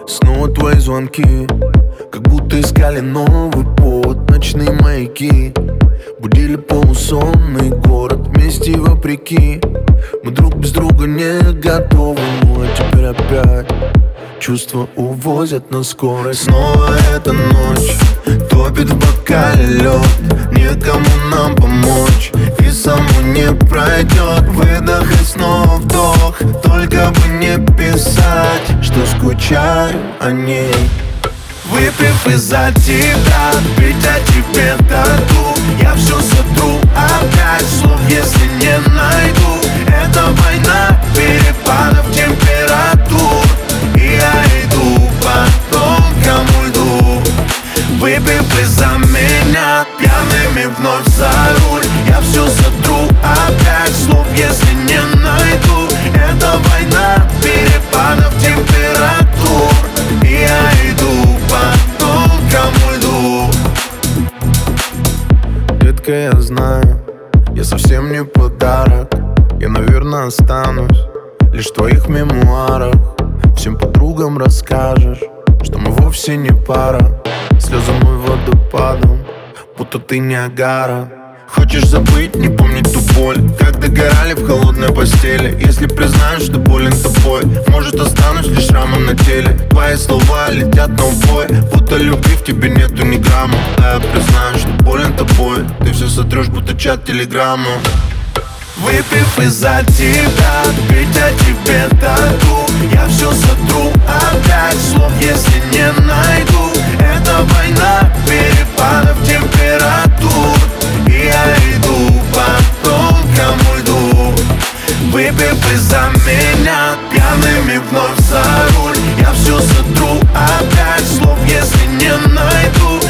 Снова твои звонки, как будто искали новый повод. Ночные маяки будили полусонный город. Вместе и вопреки мы друг без друга не готовы. Ну а теперь опять чувства увозят на скорость. Снова эта ночь топит в бокале лед. Некому нам помочь, и само не пройдет. Выдох и снова вдох, только бы не писать, что скучаю о ней. Выпив из-за тебя, ведь о тебе тону. Я все сотру опять, слов если не найду. Это война перепадов температур, и я иду по тонкому льду. Выпив из-за меня, пьяными вновь за руль. Я все сотру опять, слов если не найду. Это война перепадов температур, и я иду по тонкому льду. Детка, я знаю, я совсем не подарок. Я, наверное, останусь лишь в твоих мемуарах. Всем подругам расскажешь, что мы вовсе не пара. Слезы мой водопадом, будто ты Ниагара. Хочешь забыть, не помнить ту боль, как догорали в холодной постели. Если признаешь, что болен тобой, может останусь лишь шрамом на теле. Твои слова летят на убой, будто любви в тебе нету ни грамма. А я признаю, что болен тобой, ты все сотрешь, будто чат телеграмму. Выпив из-за тебя, ведь о тебе тону. Я все сотру опять, слов если не найду. Это война перепадов температур, и я иду по тонкому льду. Выпив из-за меня, пьяными вновь за руль. Я все сотру опять, слов если не найду.